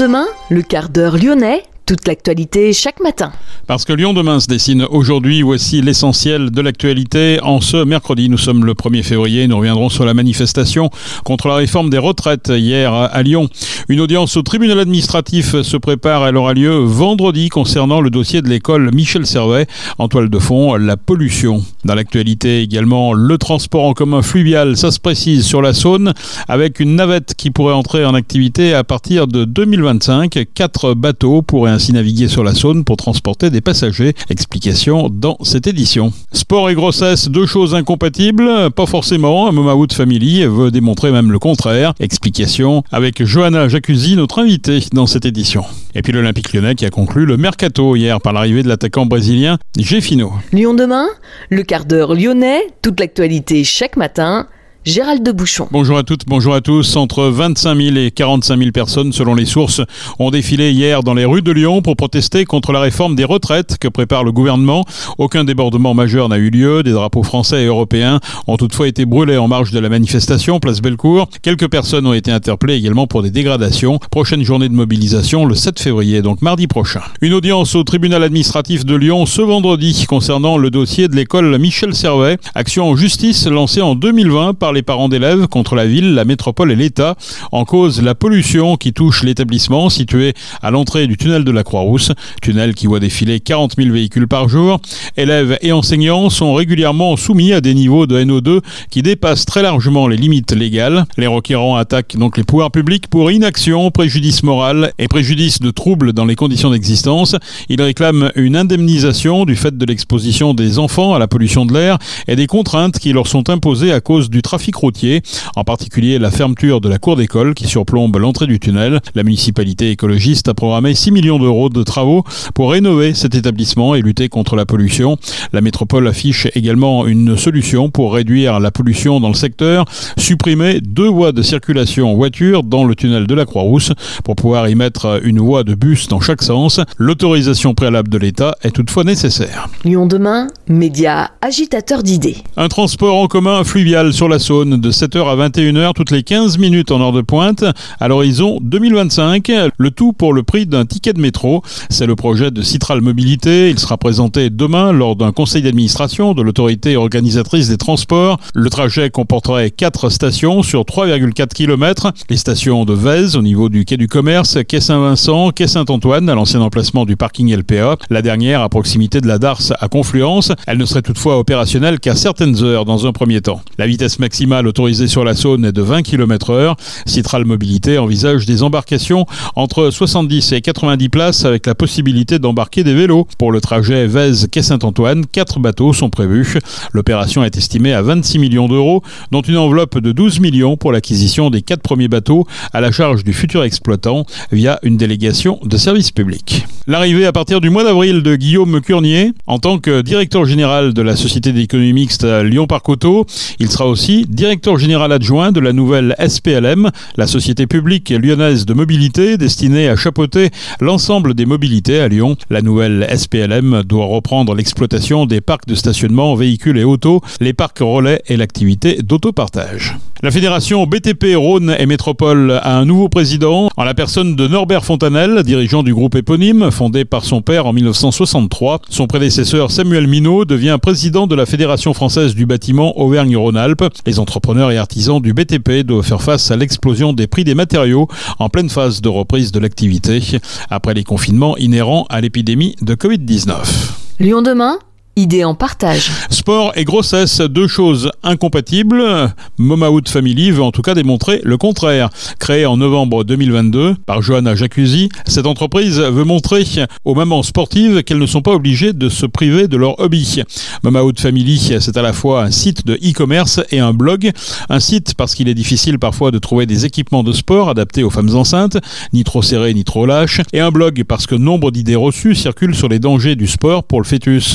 Lyon demain, le quart d'heure lyonnais, toute l'actualité chaque matin. Parce que Lyon demain se dessine aujourd'hui, voici l'essentiel de l'actualité. En ce mercredi, nous sommes le 1er février, nous reviendrons sur la manifestation contre la réforme des retraites hier à Lyon. Une audience au tribunal administratif se prépare, elle aura lieu vendredi concernant le dossier de l'école Michel Servet. En toile de fond, la pollution. Dans l'actualité également, le transport en commun fluvial, ça se précise sur la Saône, avec une navette qui pourrait entrer en activité à partir de 2025. 4 bateaux pourraient ainsi naviguer sur la Saône pour transporter des passagers. Explication dans cette édition. Sport et grossesse, 2 choses incompatibles. Pas forcément, Mamawood Family veut démontrer même le contraire. Explication avec Johanna Jacuzzi, notre invitée dans cette édition. Et puis l'Olympique Lyonnais qui a conclu le mercato hier par l'arrivée de l'attaquant brésilien Gefino. Lyon demain, le quart d'heure lyonnais, toute l'actualité chaque matin. Gérald de Bouchon. Bonjour à toutes, bonjour à tous. Entre 25 000 et 45 000 personnes, selon les sources, ont défilé hier dans les rues de Lyon pour protester contre la réforme des retraites que prépare le gouvernement. Aucun débordement majeur n'a eu lieu. Des drapeaux français et européens ont toutefois été brûlés en marge de la manifestation, place Bellecour. Quelques personnes ont été interpellées également pour des dégradations. Prochaine journée de mobilisation le 7 février, donc mardi prochain. Une audience au tribunal administratif de Lyon ce vendredi concernant le dossier de l'école Michel Servet. Action en justice lancée en 2020 par les parents d'élèves contre la ville, la métropole et l'État. En cause, la pollution qui touche l'établissement situé à l'entrée du tunnel de la Croix-Rousse. Tunnel qui voit défiler 40 000 véhicules par jour. Élèves et enseignants sont régulièrement soumis à des niveaux de NO2 qui dépassent très largement les limites légales. Les requérants attaquent donc les pouvoirs publics pour inaction, préjudice moral et préjudice de troubles dans les conditions d'existence. Ils réclament une indemnisation du fait de l'exposition des enfants à la pollution de l'air et des contraintes qui leur sont imposées à cause du trafic routier, en particulier la fermeture de la cour d'école qui surplombe l'entrée du tunnel. La municipalité écologiste a programmé 6 millions d'euros de travaux pour rénover cet établissement et lutter contre la pollution. La métropole affiche également une solution pour réduire la pollution dans le secteur, supprimer 2 voies de circulation voiture dans le tunnel de la Croix-Rousse pour pouvoir y mettre une voie de bus dans chaque sens. L'autorisation préalable de l'État est toutefois nécessaire. Lyon demain, média agitateur d'idées. Un transport en commun fluvial sur la Saône de 7h à 21h toutes les 15 minutes en heure de pointe à l'horizon 2025. Le tout pour le prix d'un ticket de métro. C'est le projet de Citral Mobilité. Il sera présenté demain lors d'un conseil d'administration de l'autorité organisatrice des transports. Le trajet comporterait 4 stations sur 3,4 km. Les stations de Vèze au niveau du quai du Commerce, quai Saint-Vincent, quai Saint-Antoine à l'ancien emplacement du parking LPA. La dernière à proximité de la Darse à Confluence. Elle ne serait toutefois opérationnelle qu'à certaines heures dans un premier temps. La vitesse maximale autorisée sur la Saône est de 20 km/h. Citral Mobilité envisage des embarcations entre 70 et 90 places avec la possibilité d'embarquer des vélos. Pour le trajet Vèze-Quai Saint-Antoine, 4 bateaux sont prévus. L'opération est estimée à 26 millions d'euros, dont une enveloppe de 12 millions pour l'acquisition des 4 premiers bateaux à la charge du futur exploitant via une délégation de service public. L'arrivée à partir du mois d'avril de Guillaume Curnier en tant que directeur général de la société d'économie mixte Lyon-Parc Auto. Il sera aussi directeur général adjoint de la nouvelle SPLM, la société publique lyonnaise de mobilité destinée à chapeauter l'ensemble des mobilités à Lyon. La nouvelle SPLM doit reprendre l'exploitation des parcs de stationnement, véhicules et autos, les parcs relais et l'activité d'autopartage. La fédération BTP Rhône et Métropole a un nouveau président, en la personne de Norbert Fontanelle, dirigeant du groupe éponyme, fondé par son père en 1963. Son prédécesseur Samuel Minot devient président de la Fédération française du bâtiment Auvergne-Rhône-Alpes. Les entrepreneurs et artisans du BTP doivent faire face à l'explosion des prix des matériaux en pleine phase de reprise de l'activité, après les confinements inhérents à l'épidémie de Covid-19. Lyon demain, idées en partage. Sport et grossesse, 2 choses incompatibles. Mamawood Family veut en tout cas démontrer le contraire. Créée en novembre 2022 par Johanna Jacuzzi, cette entreprise veut montrer aux mamans sportives qu'elles ne sont pas obligées de se priver de leur hobby. Mamawood Family, c'est à la fois un site de e-commerce et un blog. Un site parce qu'il est difficile parfois de trouver des équipements de sport adaptés aux femmes enceintes, ni trop serrés ni trop lâches. Et un blog parce que nombre d'idées reçues circulent sur les dangers du sport pour le fœtus. Alors Johanna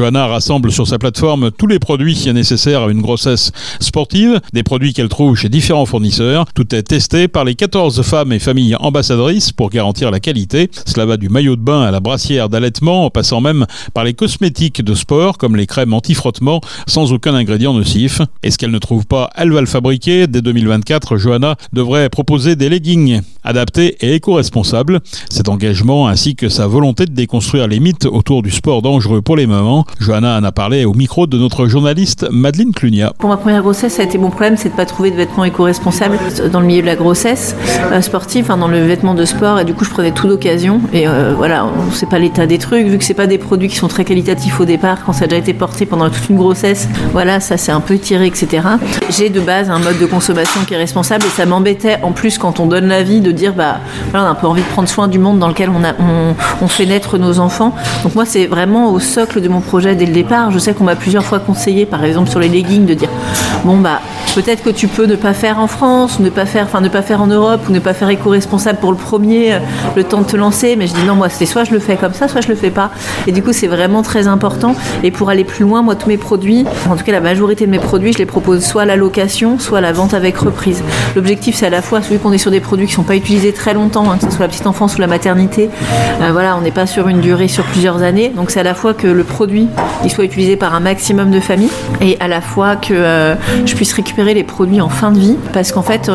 Johanna rassemble sur sa plateforme tous les produits nécessaires à une grossesse sportive, des produits qu'elle trouve chez différents fournisseurs. Tout est testé par les 14 femmes et familles ambassadrices pour garantir la qualité. Cela va du maillot de bain à la brassière d'allaitement, en passant même par les cosmétiques de sport comme les crèmes anti-frottement sans aucun ingrédient nocif. Et ce qu'elle ne trouve pas, elle va le fabriquer. Dès 2024, Johanna devrait proposer des leggings adaptés et éco-responsables. Cet engagement ainsi que sa volonté de déconstruire les mythes autour du sport dangereux pour les mamans. Johanna en a parlé au micro de notre journaliste Madeleine Clunia. Pour ma première grossesse, ça a été mon problème, c'est de ne pas trouver de vêtements éco-responsables dans le milieu de la grossesse sportive, dans le vêtement de sport, et du coup je prenais tout d'occasion et voilà, on ne sait pas l'état des trucs, vu que c'est pas des produits qui sont très qualitatifs au départ, quand ça a déjà été porté pendant toute une grossesse, voilà, ça c'est un peu tiré, etc. J'ai de base un mode de consommation qui est responsable et ça m'embêtait en plus quand on donne l'avis de dire voilà, on a un peu envie de prendre soin du monde dans lequel on fait naître nos enfants. Donc moi c'est vraiment au socle de mon projet dès le départ. Je sais qu'on m'a plusieurs fois conseillé, par exemple sur les leggings, de dire peut-être que tu peux ne pas faire en France, ne pas faire en Europe ou ne pas faire éco-responsable pour le premier, le temps de te lancer. Mais je dis non, moi c'est soit je le fais comme ça, soit je le fais pas. Et du coup c'est vraiment très important. Et pour aller plus loin, moi tous mes produits, en tout cas la majorité de mes produits, je les propose soit à la location, soit à la vente avec reprise. L'objectif c'est à la fois celui qu'on est sur des produits qui sont pas utilisés très longtemps, que ce soit la petite enfance ou la maternité. On n'est pas sur une durée sur plusieurs années. Donc c'est à la fois que le produit il soit utilisé par un maximum de familles et à la fois que je puisse récupérer les produits en fin de vie, parce qu'en fait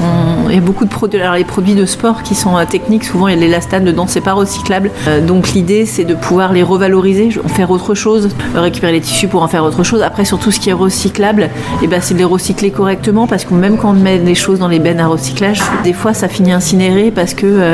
il y a beaucoup de produits, alors les produits de sport qui sont techniques, souvent il y a de l'élastane dedans, c'est pas recyclable, donc l'idée c'est de pouvoir les revaloriser, en faire autre chose, récupérer les tissus pour en faire autre chose. Après sur tout ce qui est recyclable, c'est de les recycler correctement, parce que même quand on met les choses dans les bennes à recyclage, des fois ça finit incinéré parce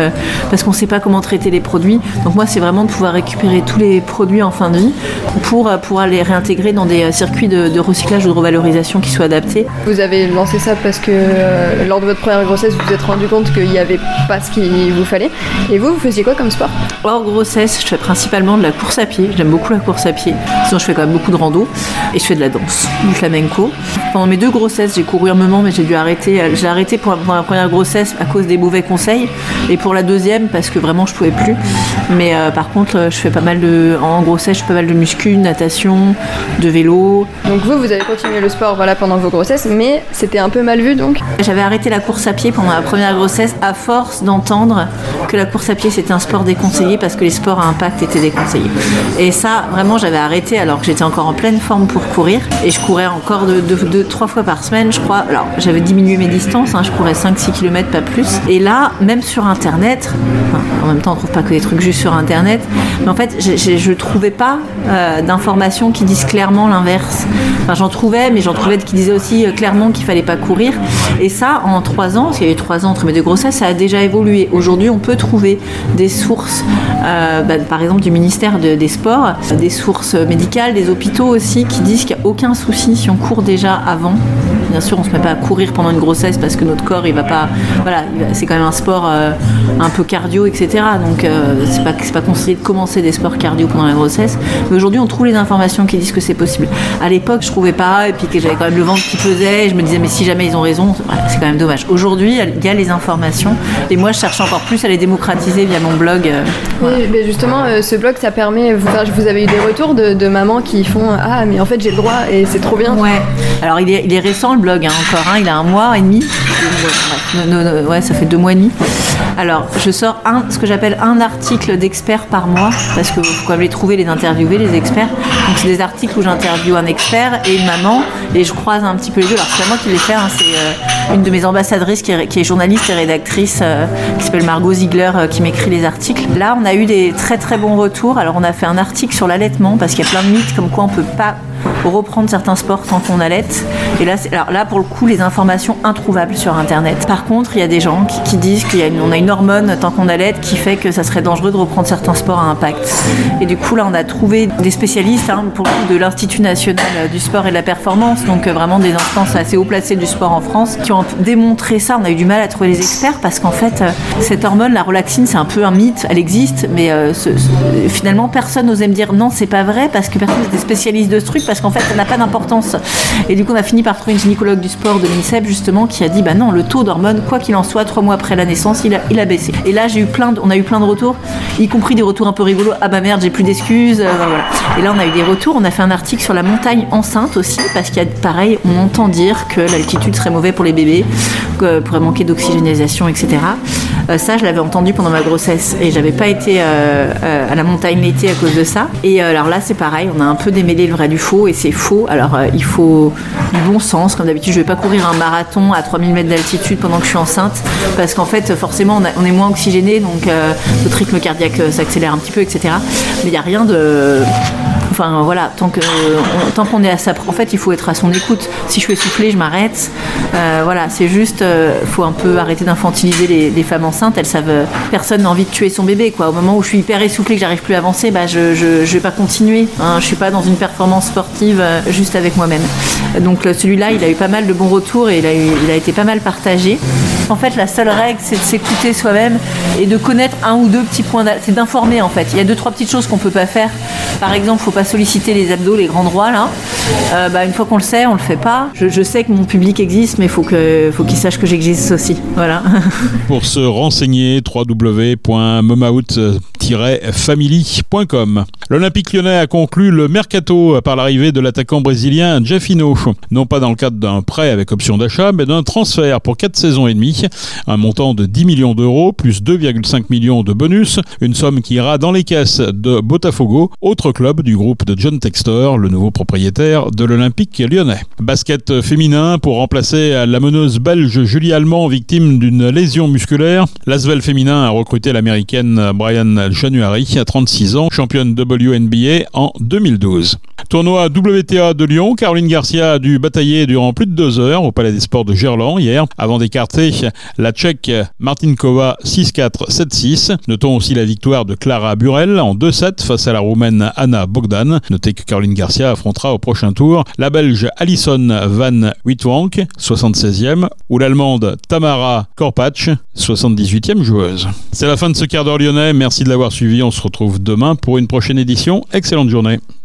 qu'on sait pas comment traiter les produits. Donc moi c'est vraiment de pouvoir récupérer tous les produits en fin de vie pour pouvoir les réintégrer dans des circuits de recyclage ou de revalorisation qui soient adaptés. Vous avez lancé ça parce que lors de votre première grossesse, vous vous êtes rendu compte qu'il n'y avait pas ce qu'il vous fallait. Et vous faisiez quoi comme sport ? Hors grossesse, je fais principalement de la course à pied. J'aime beaucoup la course à pied. Sinon, je fais quand même beaucoup de rando. Et je fais de la danse, du flamenco. Pendant mes 2 grossesses, j'ai couru un moment, mais j'ai dû arrêter. J'ai arrêté pour ma première grossesse à cause des mauvais conseils. Et pour la deuxième, parce que vraiment, je pouvais plus. Mais par contre, je fais pas mal en grossesse, je fais pas mal de muscu, natation, de vélo. Donc vous avez continué le sport pendant vos grossesses, mais c'était un peu mal vu donc ? J'avais arrêté la course à pied pendant ma première grossesse à force d'entendre que la course à pied c'était un sport déconseillé parce que les sports à impact étaient déconseillés. Et ça, vraiment, j'avais arrêté alors que j'étais encore en pleine forme pour courir et je courais encore 3 fois par semaine, je crois. Alors j'avais diminué mes distances, je courais 5-6 km, pas plus. Et là, même sur Internet, en même temps on trouve pas que des trucs juste sur Internet, mais en fait je trouvais pas d'informations qui disent clairement l'inverse. J'en trouvais, mais j'en trouvais qui disaient aussi clairement qu'il fallait pas courir. Et ça, en 3 ans, parce qu'il y a eu 3 ans entre mes 2 grossesses, ça a déjà évolué. Aujourd'hui, on peut trouver des sources, par exemple du ministère des Sports, des sources médicales, des hôpitaux aussi, qui disent qu'il n'y a aucun souci si on court déjà avant. Bien sûr, on ne se met pas à courir pendant une grossesse parce que notre corps, il va pas. Voilà, c'est quand même un sport un peu cardio, etc. Donc, c'est pas conseillé de commencer des sports cardio pendant la grossesse. Mais aujourd'hui, on trouve les informations qui disent que c'est possible. À l'époque, je trouvais pas, et puis que j'avais quand même le ventre qui pesait, et je me disais, mais si jamais ils ont raison, c'est quand même dommage. Aujourd'hui, il y a les informations, et moi, je cherche encore plus à les démocratiser via mon blog. Oui, mais justement, ce blog, ça permet. Vous avez eu des retours de mamans qui font ah, mais en fait, j'ai le droit, et c'est trop bien. Ouais. Alors, il est récent, le blog, encore, il a 1 mois et demi. Ouais, ça fait 2 mois et demi. Alors, je sors ce que j'appelle un article d'expert par mois, parce que faut quand même les trouver, les interviewer, les experts. Donc, c'est des articles où j'interviewe un expert et une maman, et je croise un petit peu les deux. Alors, c'est pas moi qui les fais, c'est une de mes ambassadrices qui est journaliste et rédactrice, qui s'appelle Margot Ziegler, qui m'écrit les articles. Là, on a eu des très très bons retours. Alors, on a fait un article sur l'allaitement, parce qu'il y a plein de mythes comme quoi on peut pas reprendre certains sports tant qu'on allaite. Et là, pour le coup, les informations introuvables sur Internet. Par contre, il y a des gens qui disent qu'on a une hormone tant qu'on allaite qui fait que ça serait dangereux de reprendre certains sports à impact. Et du coup, là, on a trouvé des spécialistes pour le coup, de l'Institut national du sport et de la performance, donc vraiment des instances assez haut placées du sport en France, qui ont démontré ça. On a eu du mal à trouver les experts parce qu'en fait, cette hormone, la relaxine, c'est un peu un mythe. Elle existe, mais finalement, personne n'osait me dire non, c'est pas vrai, parce que personne n'est spécialiste de ce truc, parce qu'en fait, ça n'a pas d'importance. Et du coup, on a fini par trouver une gynécologue du sport de l'INSEP, justement, qui a dit, bah non, le taux d'hormones, quoi qu'il en soit, 3 mois après la naissance, il a baissé. Et là, on a eu plein de retours, y compris des retours un peu rigolos. Ah bah merde, j'ai plus d'excuses. Voilà. Et là, on a eu des retours. On a fait un article sur la montagne enceinte aussi, parce qu'il y a, pareil, on entend dire que l'altitude serait mauvais pour les bébés, que pourrait manquer d'oxygénisation, etc. Ça, je l'avais entendu pendant ma grossesse et j'avais pas été à la montagne l'été à cause de ça. Et alors là, c'est pareil, on a un peu démêlé le vrai du faux et c'est faux. Alors, il faut du bon sens. Comme d'habitude, je vais pas courir un marathon à 3000 mètres d'altitude pendant que je suis enceinte parce qu'en fait, forcément, on est moins oxygéné, donc notre rythme cardiaque s'accélère un petit peu, etc. Mais il n'y a rien de... Enfin voilà, tant qu'on est à sa... En fait, il faut être à son écoute. Si je suis essoufflée, je m'arrête. Voilà, c'est juste... faut un peu arrêter d'infantiliser les femmes enceintes. Elles savent... Personne n'a envie de tuer son bébé, quoi. Au moment où je suis hyper essoufflée, que j'arrive plus à avancer, bah, je vais pas continuer. Hein. Je suis pas dans une performance sportive juste avec moi-même. Donc celui-là, il a eu pas mal de bons retours et il a été pas mal partagé. En fait, la seule règle, c'est de s'écouter soi-même et de connaître un ou deux petits points c'est d'informer, en fait. Il y a 2-3 petites choses qu'on peut pas faire. Par exemple, faut pas solliciter les abdos, les grands droits, là. Une fois qu'on le sait, on le fait pas. Je sais que mon public existe, mais faut qu'il sache que j'existe aussi. Voilà. Pour se renseigner, www.momaout-family.com. L'Olympique Lyonnais a conclu le mercato par l'arrivée de l'attaquant brésilien Jefinho. Non pas dans le cadre d'un prêt avec option d'achat, mais d'un transfert pour 4 saisons et demie. Un montant de 10 millions d'euros, plus 2,5 millions de bonus. Une somme qui ira dans les caisses de Botafogo, autre club du groupe de John Textor, le nouveau propriétaire de l'Olympique Lyonnais. Basket féminin pour remplacer la meneuse belge Julie Allemand, victime d'une lésion musculaire. L'Asvel féminin a recruté l'américaine Brian January, à 36 ans, championne WNBA en 2012. Tournoi WTA de Lyon, Caroline Garcia a dû batailler durant plus de 2 heures au Palais des Sports de Gerland hier, avant d'écarter la Tchèque Martinkova 6-4, 7-6. Notons aussi la victoire de Clara Burel en 2-7 face à la Roumaine Anna Bogdan. Notez que Caroline Garcia affrontera au prochain tour la Belge Alison van Witwank, 76e, ou l'Allemande Tamara Korpatsch, 78e joueuse. C'est la fin de ce quart d'heure lyonnais. Merci de l'avoir suivi. On se retrouve demain pour une prochaine édition. Excellente journée.